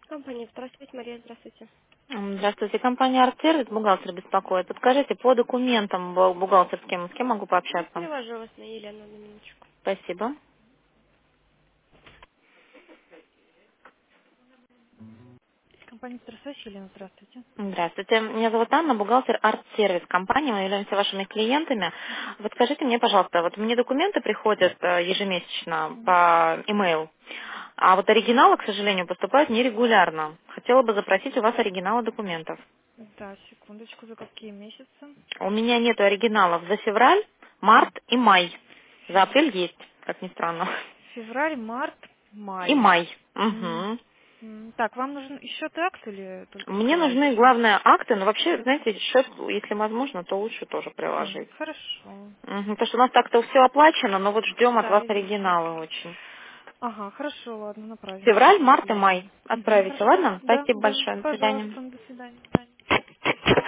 Компания «Здравствуйте», Мария, здравствуйте. Здравствуйте, компания «Арт-сервис», бухгалтер беспокоит. Подскажите, по документам бухгалтерским, с кем могу пообщаться? Перевожу вас на Елену на минуточку. Спасибо. Компания «Здравствуйте», Елена, здравствуйте. Здравствуйте, меня зовут Анна, бухгалтер «Арт-сервис» компании, мы являемся вашими клиентами. Вот скажите мне, пожалуйста, вот мне документы приходят ежемесячно по e-mail, а вот оригиналы, к сожалению, поступают нерегулярно. Хотела бы запросить у вас оригиналы документов. Да, секундочку, за какие месяцы? У меня нет оригиналов за февраль, март и май. За апрель есть, как ни странно. Февраль, март, И май. май. М, Мгм. Так, вам нужен и счет и акт или только Мне нужны, ссылаетесь? главное, акты, но вообще, знаете, счет, если возможно, то лучше тоже приложить. Хорошо. Мгм. Потому что у нас так-то все оплачено, но вот ждем от Да, вас я вижу. оригиналы очень. Ага, хорошо, ладно, направим сейчас Февраль, март и объявление. май. Отправите, Хорошо. ладно? Да, Спасибо да, большое. До свидания. пожалуйста, до свидания.